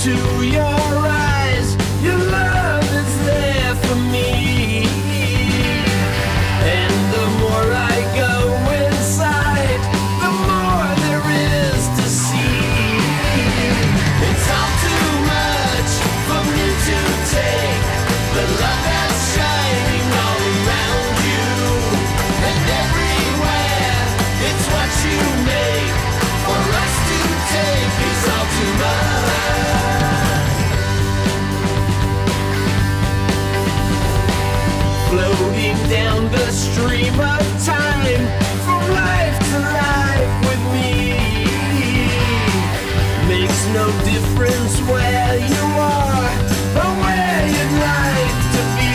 your eyes, your love is there for me. And the more I go inside, the more there is to see. It's all too much for me to take, the love that's shining all around you. And everywhere, it's what you make for us to take. It's all too much. Floating down the stream of time, from life to life with me. Makes no difference where you are or where you'd like to be.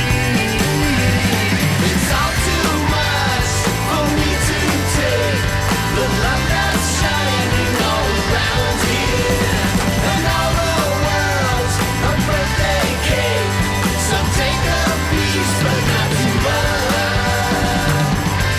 It's all too much for me to take, the love that's shining all around here. And all the world's a birthday cake, so take a piece but not too much.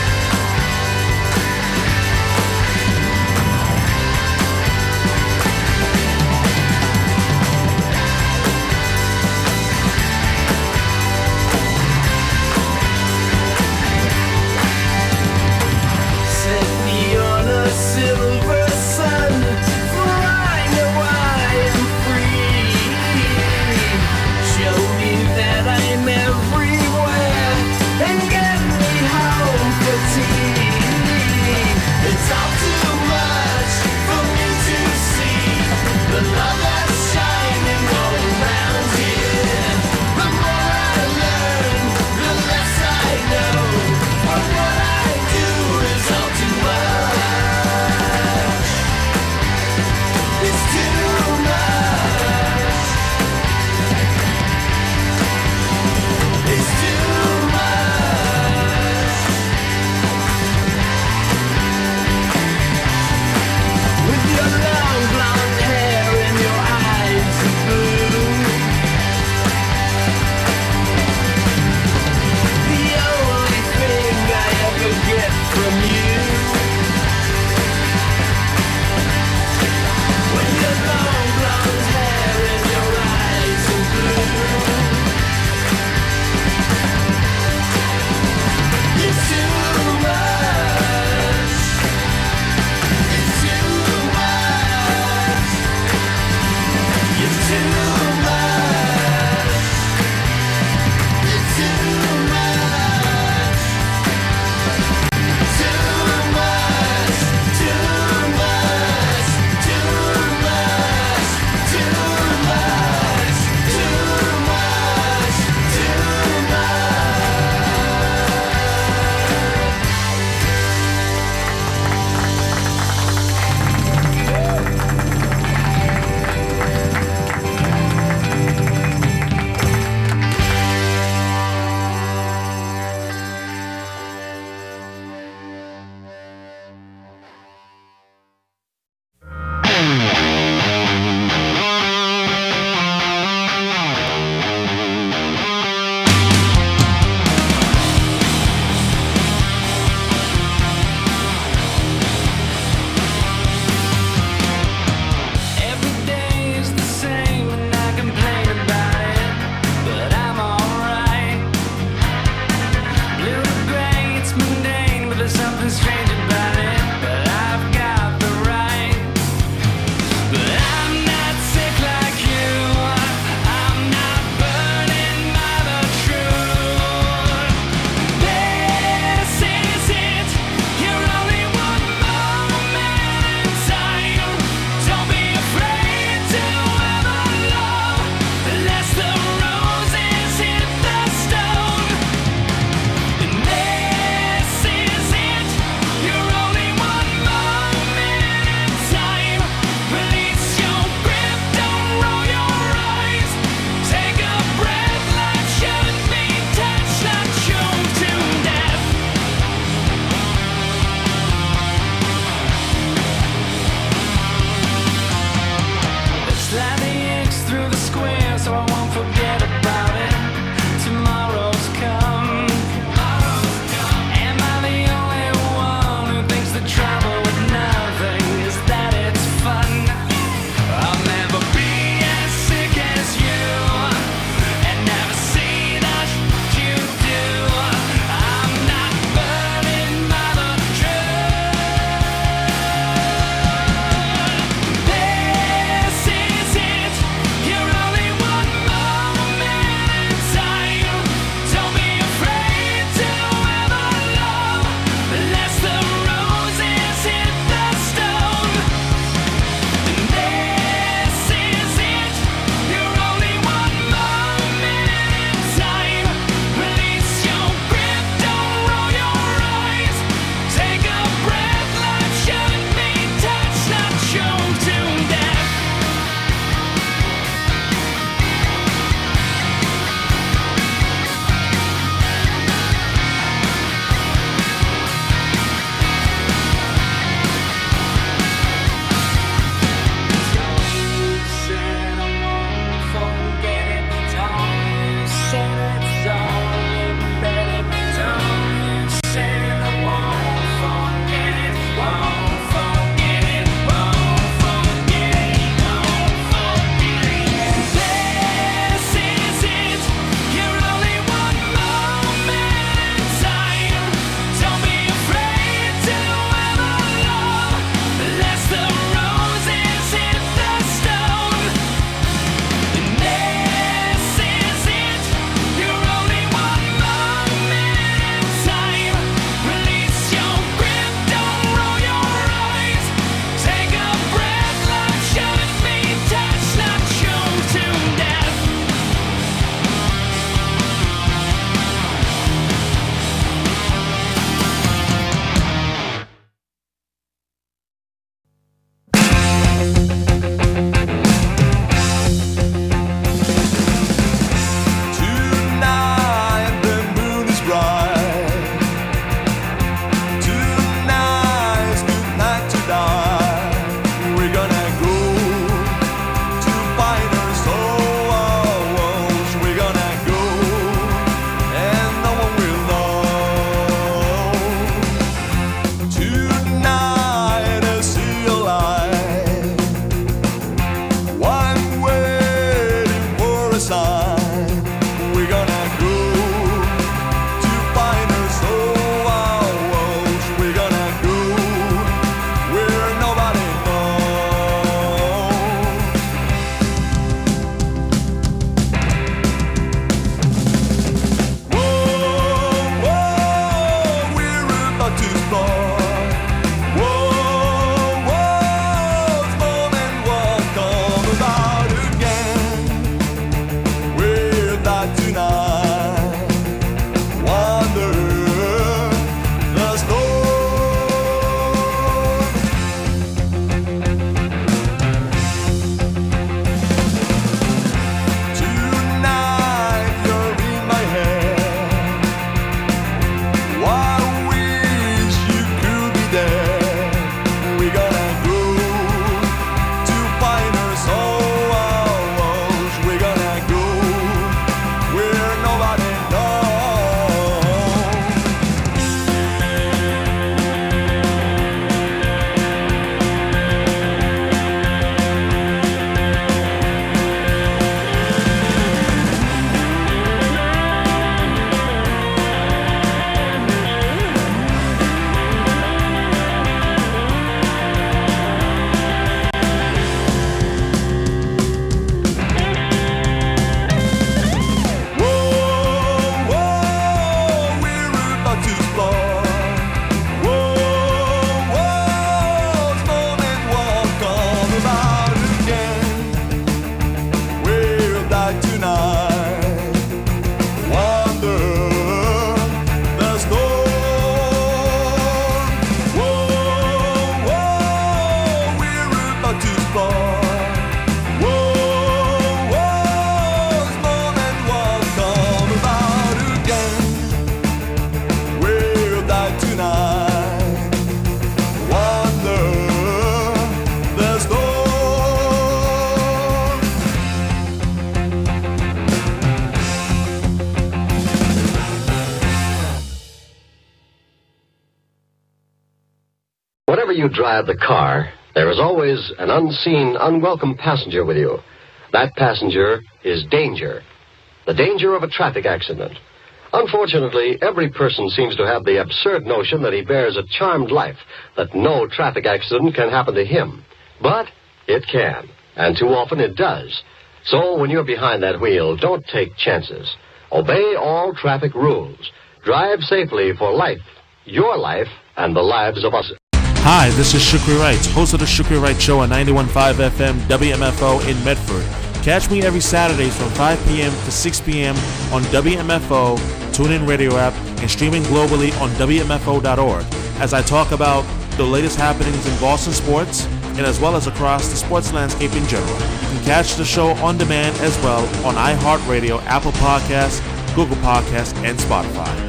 Whenever you drive the car, there is always an unseen, unwelcome passenger with you. That passenger is danger. The danger of a traffic accident. Unfortunately, every person seems to have the absurd notion that he bears a charmed life, that no traffic accident can happen to him. But it can, and too often it does. So when you're behind that wheel, don't take chances. Obey all traffic rules. Drive safely for life, your life, and the lives of us. Hi, this is Shukri Wright, host of the Shukri Wright Show on 91.5 FM WMFO in Medford. Catch me every Saturdays from 5 p.m. to 6 p.m. on WMFO, TuneIn Radio app, and streaming globally on WMFO.org as I talk about the latest happenings in Boston sports and as well as across the sports landscape in general. You can catch the show on demand as well on iHeartRadio, Apple Podcasts, Google Podcasts, and Spotify.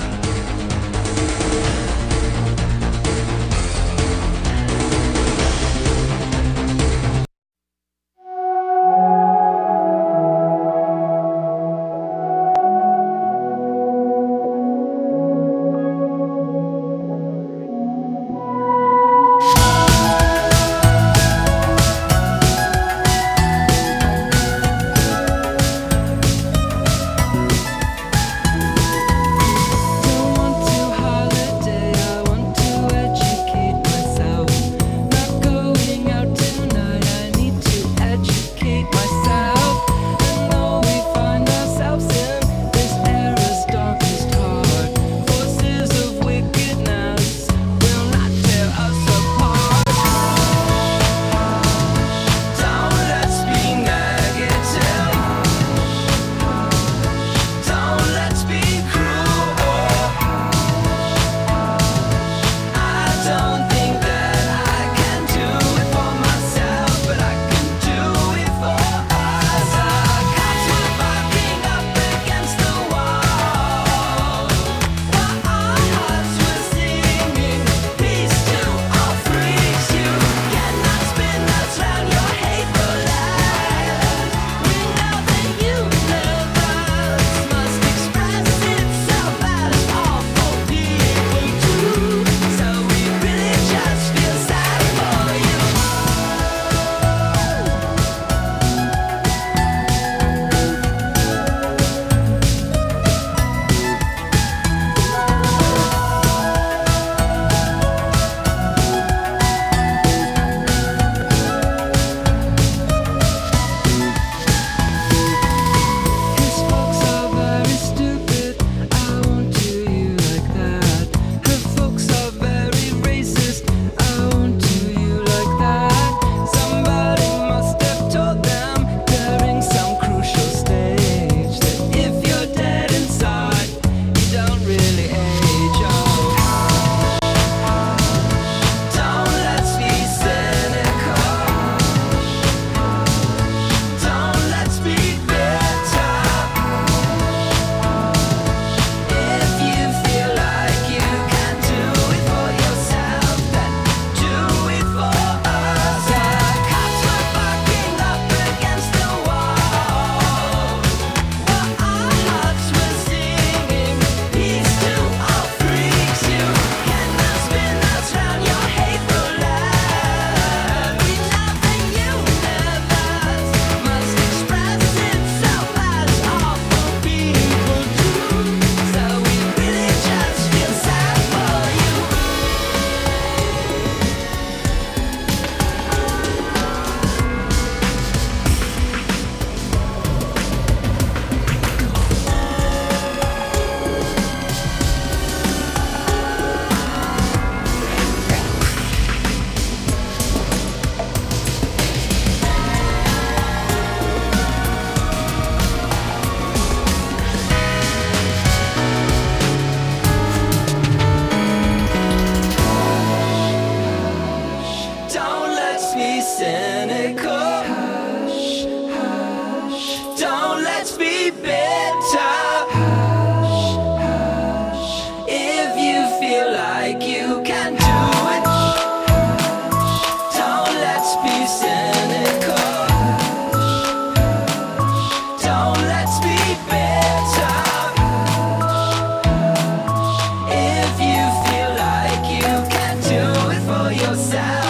yourself.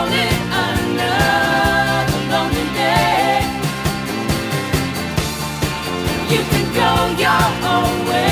call it another lonely day. You can go your own way.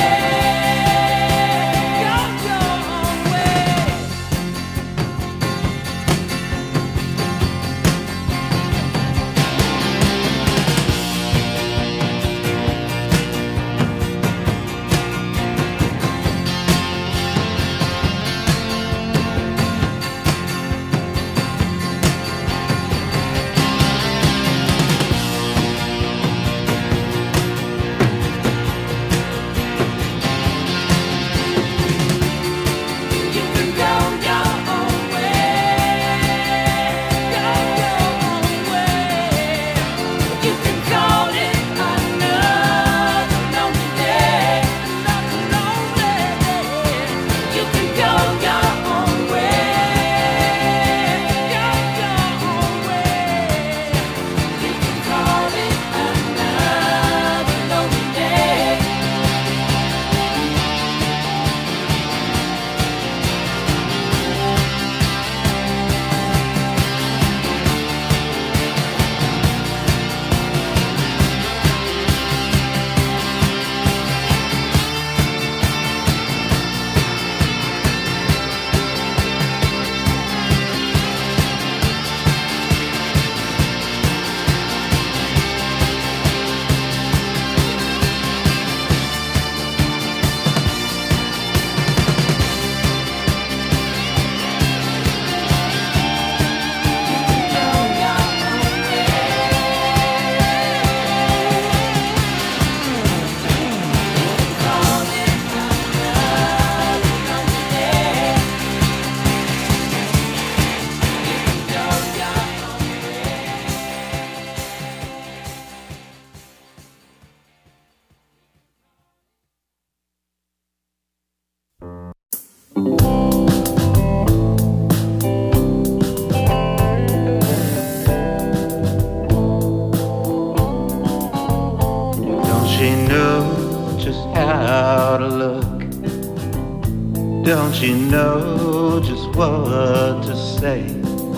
Don't you know just what to say?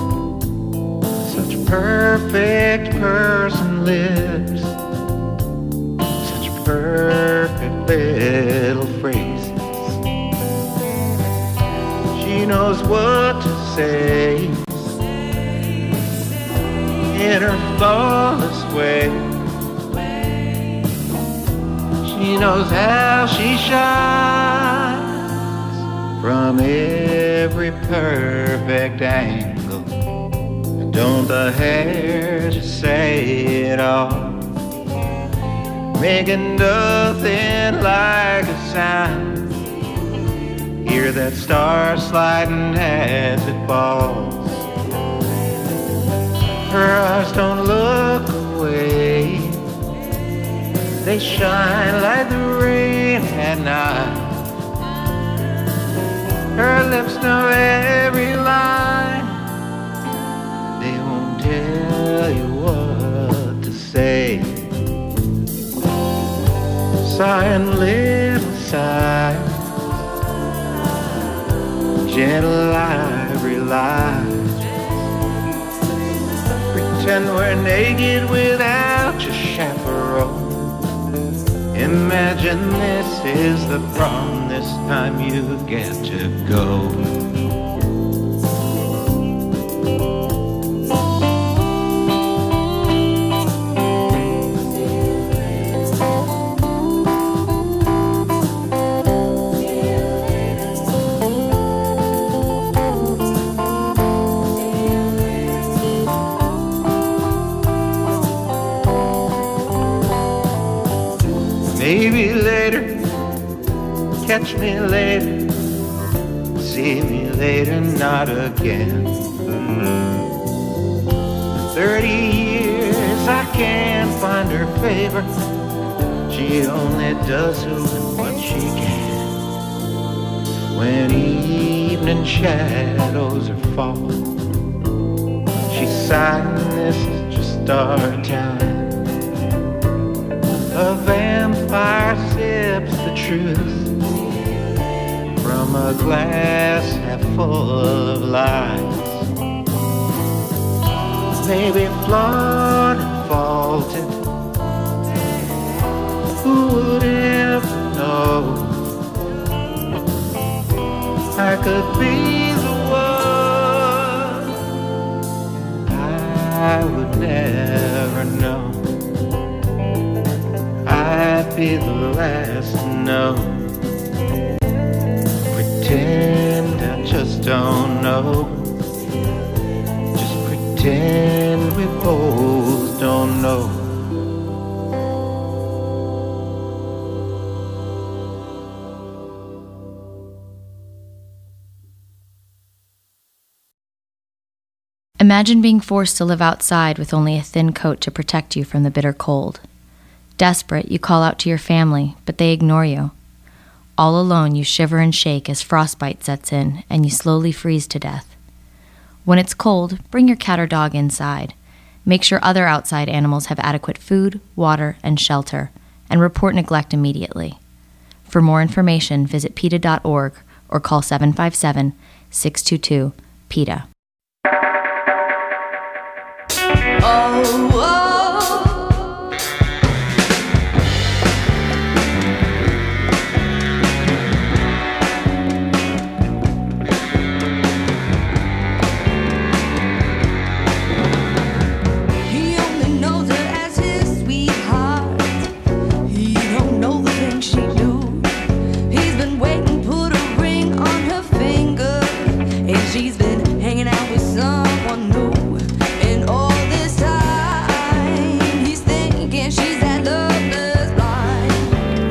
Such perfect person lives, such perfect little phrases. She knows what to say in her flawless way. She knows how she shines from every perfect angle. And don't the hair just say it all, making nothing like a sound. Hear that star sliding as it falls. Her eyes don't look away, they shine like the rain at night. Her lips know every line, they won't tell you what to say. Sighing little sighs, gentle ivory lies. Pretend we're naked without your chaperone. Imagine this is the prom, this time you get to go. Maybe later, catch me later, see me later, not again. 30 years I can't find her favor, she only does what she can. When evening shadows are falling, she's sighing, this is just our time. A vampire sips the truth from a glass half full of lies. maybe flawed and faulted. Who would ever know I could be the one? I would never know. I'd be the last to know. Pretend I just don't know. Just pretend we both don't know. Imagine being forced to live outside with only a thin coat to protect you from the bitter cold. Desperate, you call out to your family, but they ignore you. All alone, you shiver and shake as frostbite sets in and you slowly freeze to death. When it's cold, bring your cat or dog inside. Make sure other outside animals have adequate food, water, and shelter, and report neglect immediately. For more information, visit PETA.org or call 757-622-PETA. Oh, oh. He only knows her as his sweetheart. He don't know the things she do. He's been waiting, put a ring on her finger, and she's been hanging out with someone new. And all this time, he's thinking she's that loveless blind.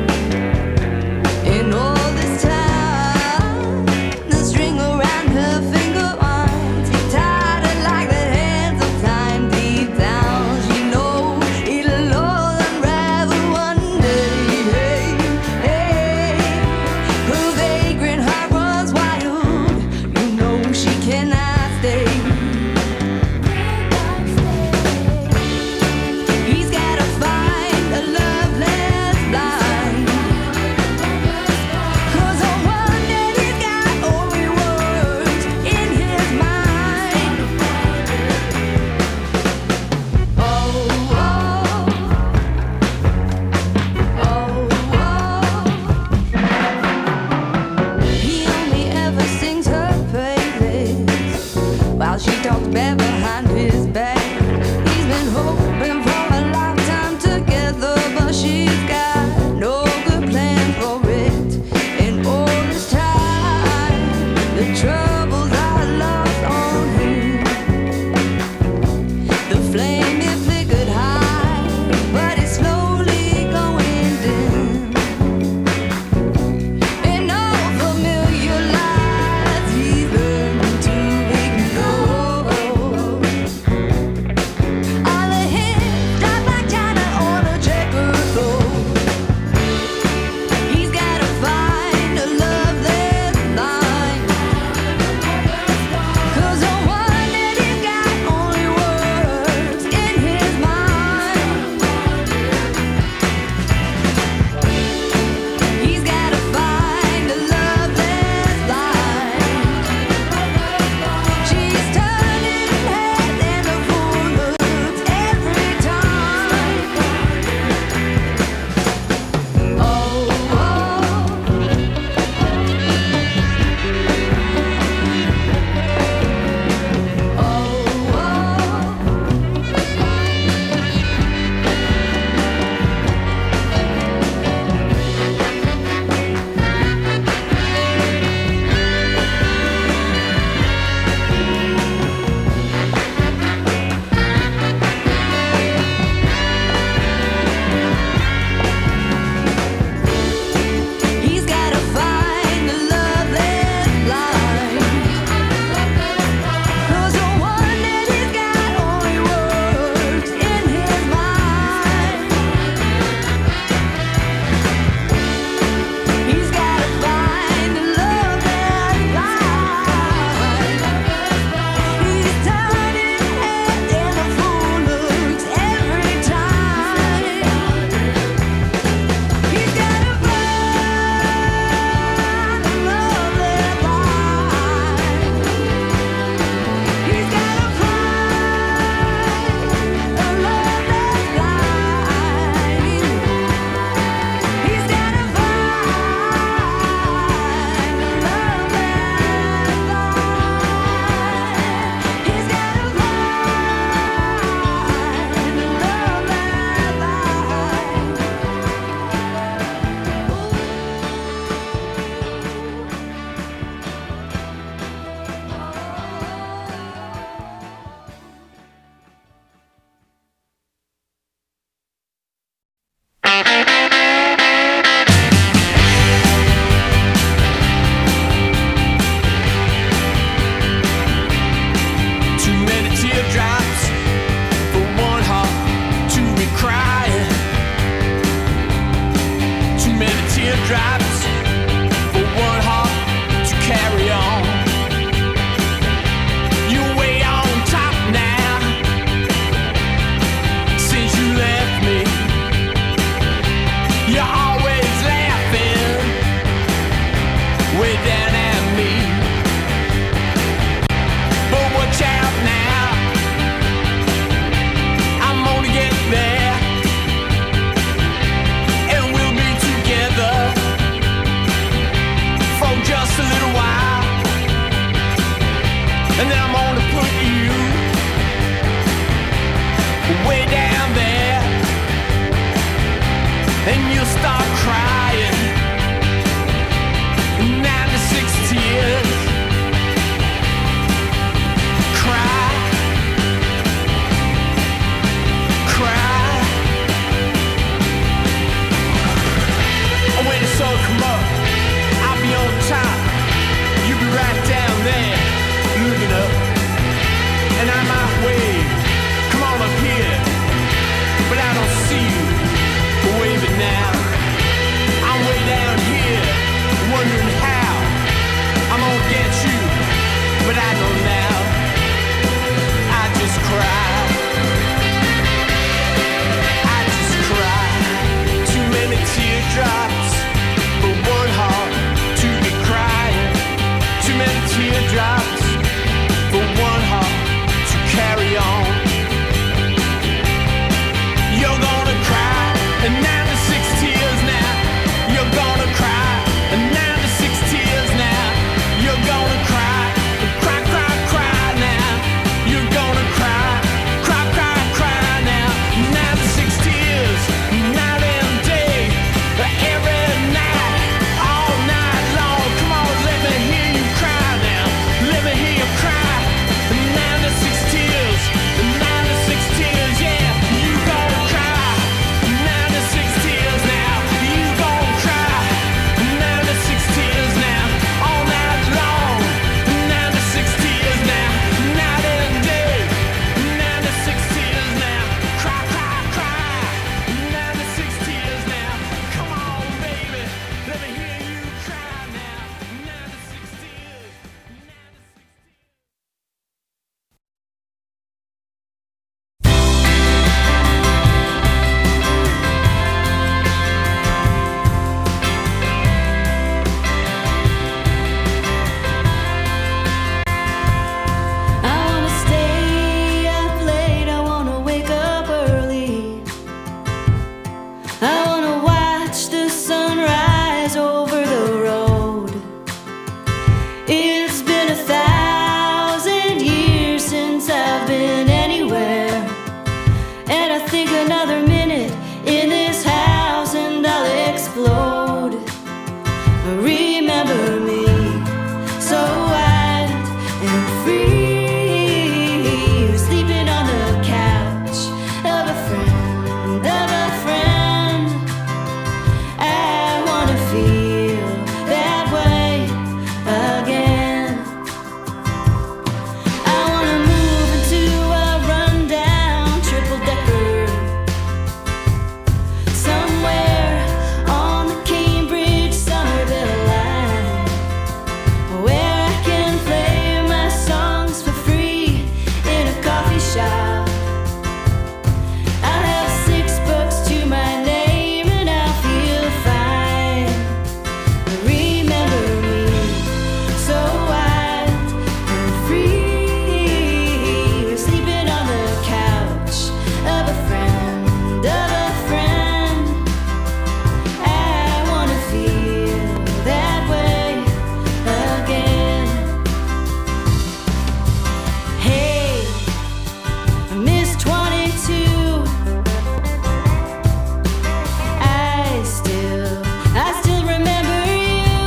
And all this time, the string around her finger winds tied her like the hands of time. Deep down, she knows it'll all unravel one day. Hey, hey, her vagrant heart runs wild. You know she cannot stay. He's gotta find a loveless blind. 'Cause on one day he's got only words in his mind. Oh, oh, oh, oh. He only ever sings her praises while she talks bad behind his back. He's been hoping for a lifetime together, but she's got no good plan for it. And all this time, the troubles are lost on him. The flame it flickered high, but it's slowly going dim. And all familiar lights he's learned to ignore. All the hits drop like China on a checkerboard. He's gotta find a loveless line. 'Cause on one end he's got only words in shop. I'll have $6 to my name and I'll feel fine. Remember me, so wild and free, sleeping on the couch of a friend, I wanna feel that way again. Hey, Miss 22, I still remember you.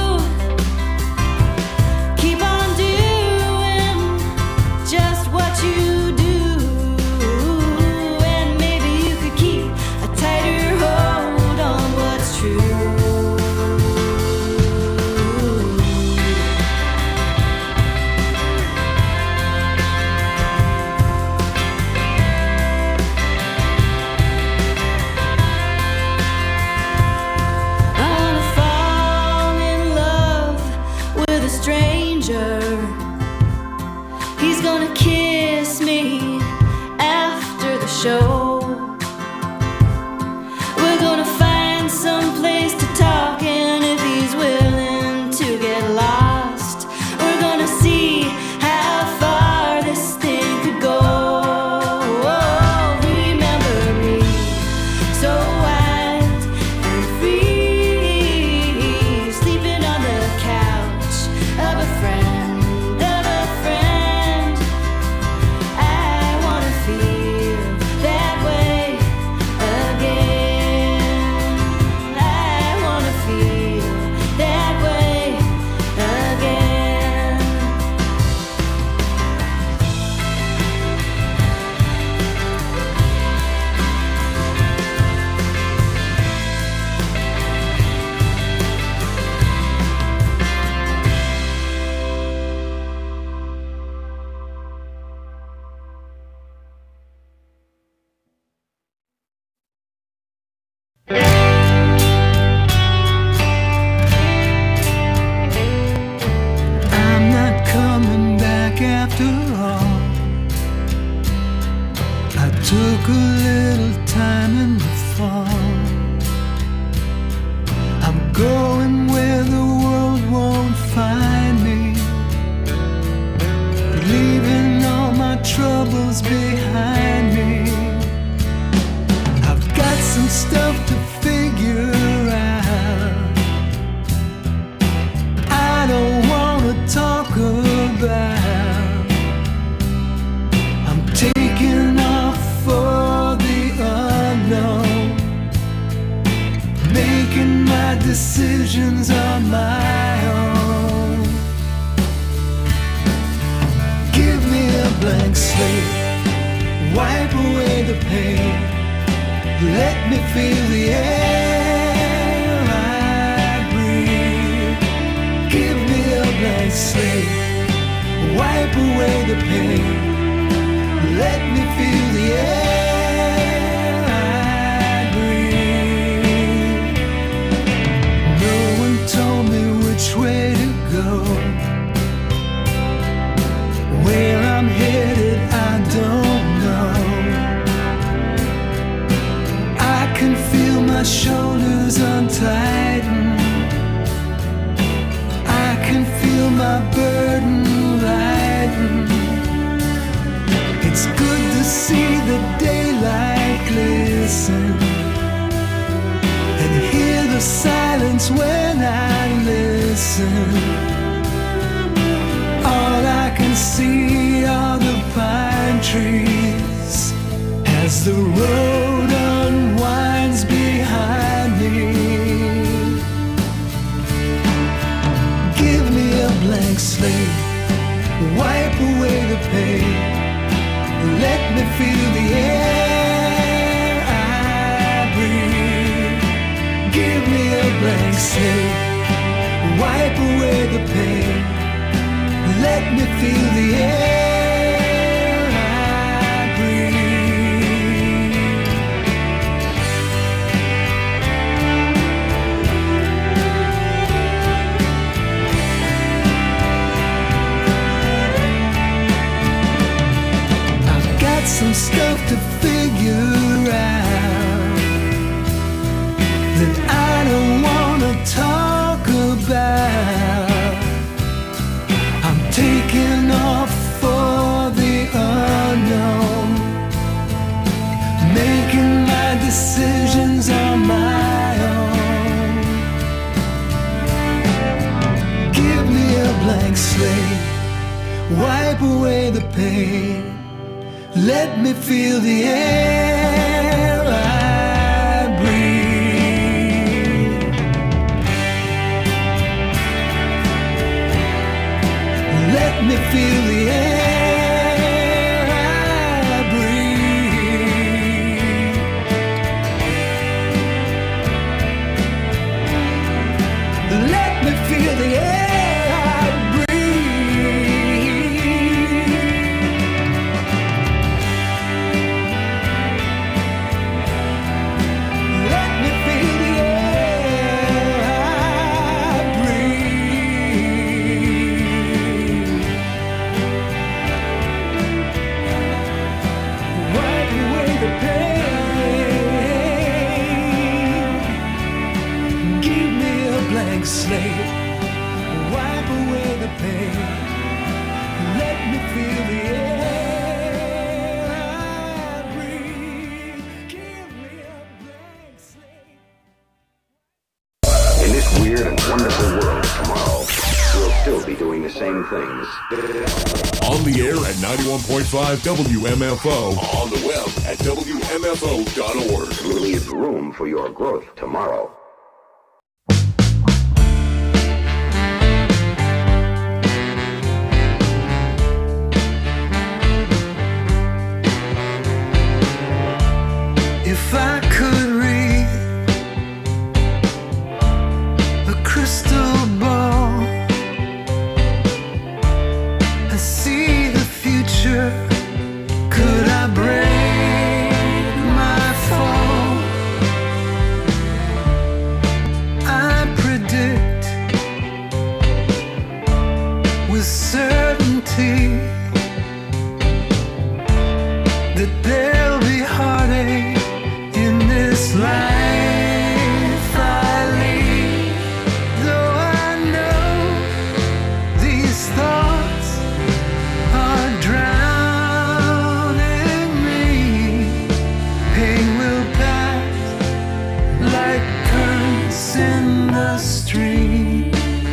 Keep on doing just what you do, and maybe you could keep a tighter hold on what's true. I wanna fall in love with a stranger. He's gonna kiss me after the show. We're gonna find some place to talk, and if he's willing to get lost, we're gonna see how far this thing could go. Remember me, so wild and free, sleeping on the couch of a friend, I wanna feel that way again. I wanna feel that way again. I'm not coming back after all. I took a little time in the fall. I'm going where the world won't find me, leaving all my troubles behind me. I've got some stuff to figure out. I don't wanna talk about. I'm taking off for the unknown, making my decisions on my own. Give me a blank slate, wipe away the pain, let me feel the air I breathe. Give me a blank slate, wipe away the pain, let me feel the air I breathe. No one told me which way to go. Where I'm headed, I don't know. I can feel my shoulders untighten. I can feel my burden lighten. It's good to see the daylight glisten and hear the silence when I listen. All I can see are the pine trees as the road unwinds behind me. Give me a blank slate, wipe away the pain, let me feel the air I breathe. Give me a blank slate, wipe away the pain, let me feel the air I breathe. some stuff to figure out that I don't wanna talk about. I'm taking off for the unknown, making my decisions on my own. Give me a blank slate, wipe away the pain. Let me feel the air I breathe. Let me feel the air I breathe. Let me feel the air. Slate, wipe away the pain. Let me feel the air I breathe. Give me a blank slate. In this weird and wonderful world tomorrow, we'll still be doing the same things. On the air at 91.5 WMFO. On the web at WMFO.org. Leave room for your growth tomorrow. If I could read a crystal ball, I see the future. Could I break my fall? I predict with certainty that there'll be heartache in this life I lead. Though I know these thoughts are drowning me, pain will pass like currents in the stream.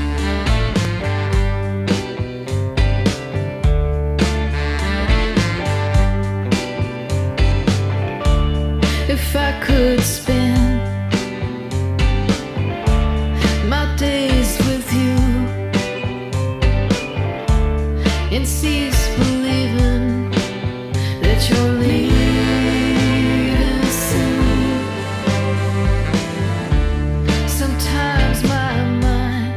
If I could spend my days with you and cease believing that you're leaving soon. Sometimes my mind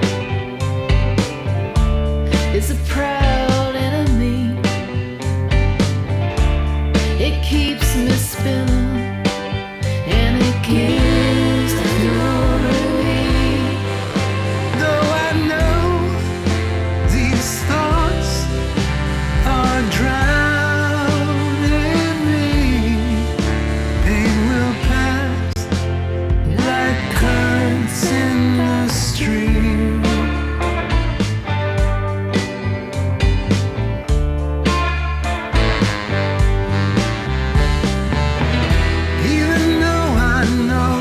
is a proud enemy. It keeps me spinning. Gives no relief. Though I know these thoughts are drowning me, pain will pass like currents in the stream. Even though I know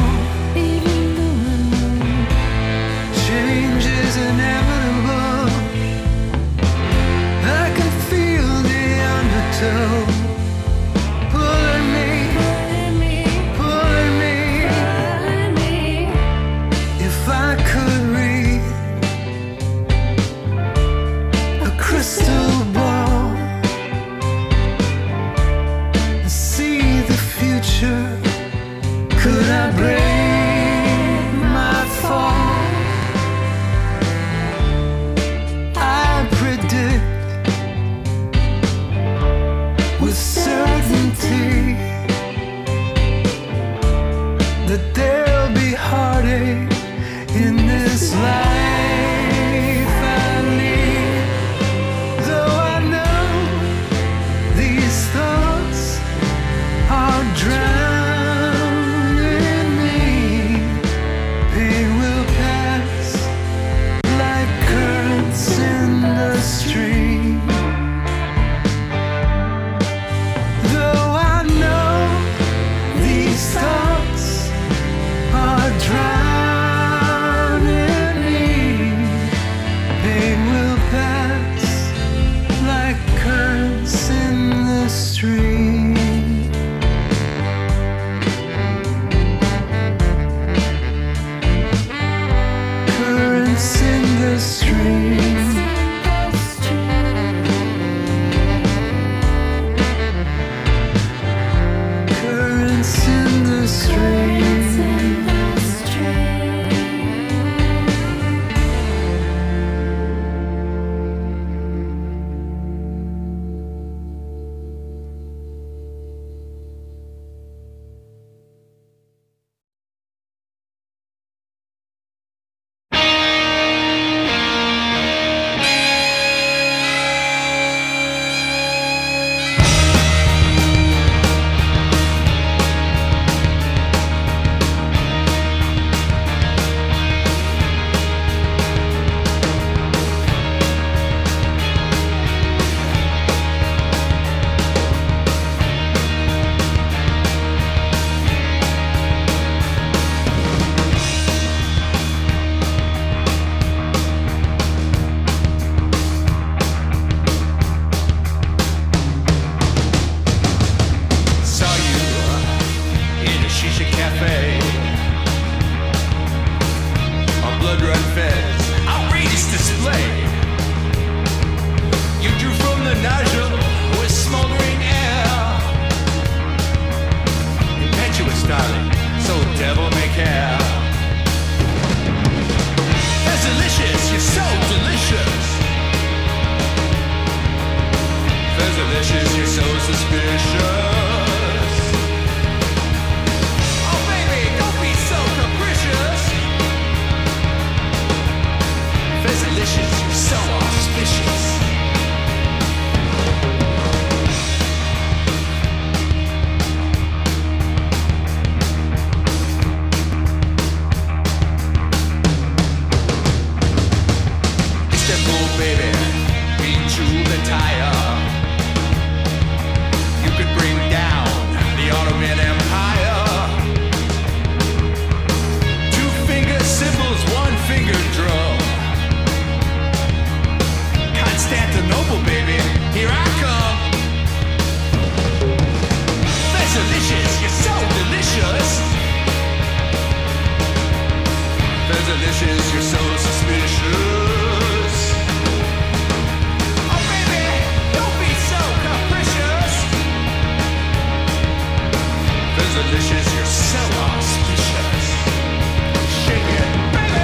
delicious, you're so auspicious. Shake it, baby!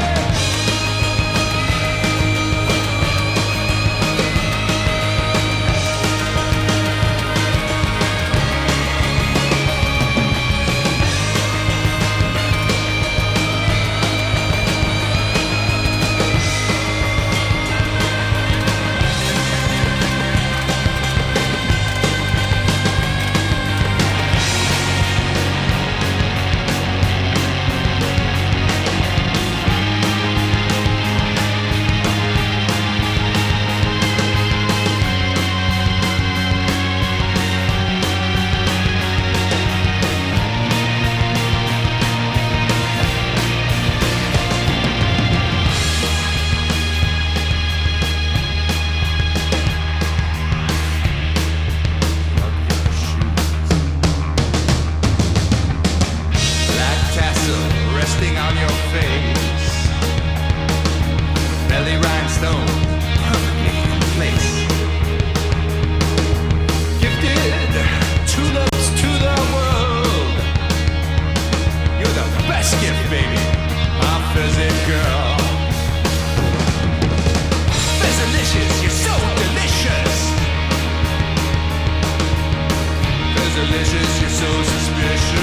Delicious, you're so suspicious.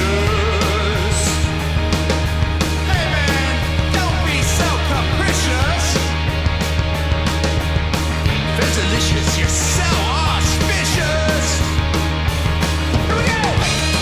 Hey man, don't be so capricious. That's delicious, you're so auspicious. Here we go.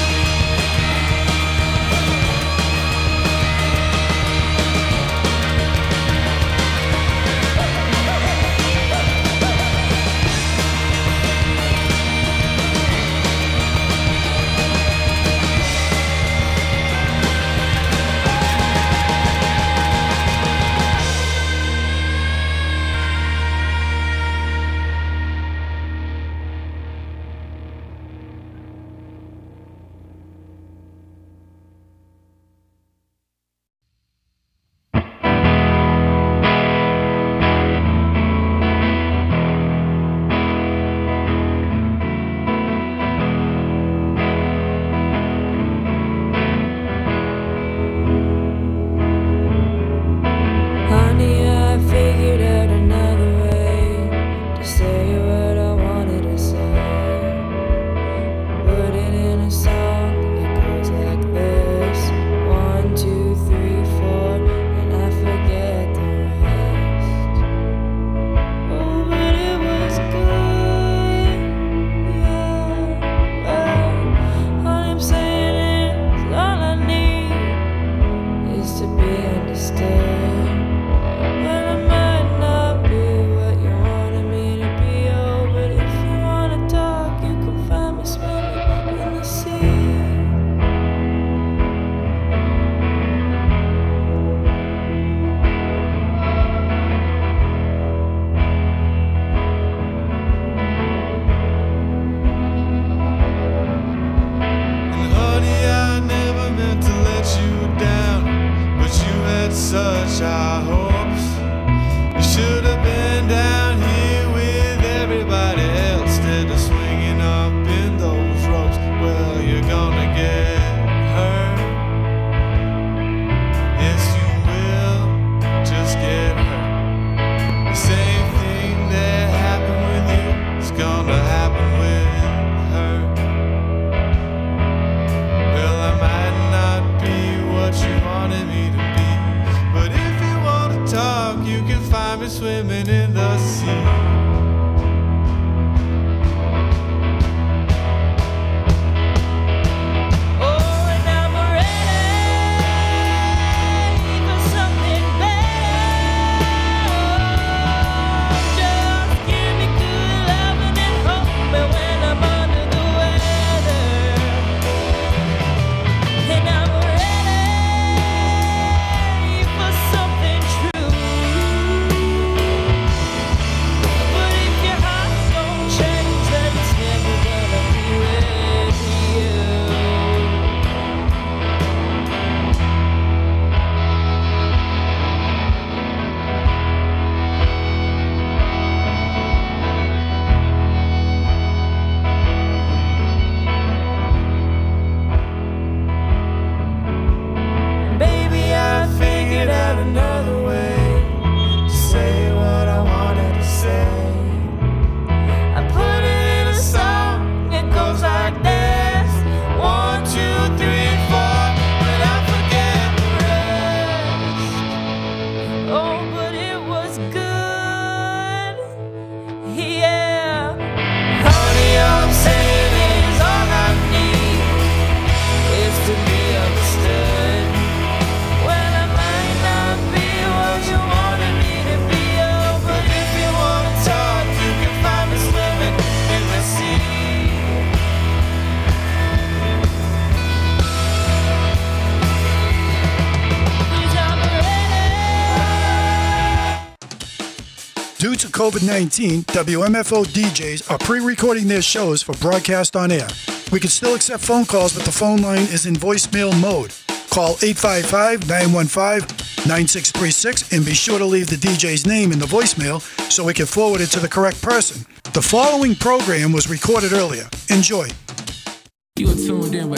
Swimming in the sea. Due to COVID-19, WMFO DJs are pre-recording their shows for broadcast on air. We can still accept phone calls, but the phone line is in voicemail mode. Call 855-915-9636 and be sure to leave the DJ's name in the voicemail so we can forward it to the correct person. The following program was recorded earlier. Enjoy. You are tuned in with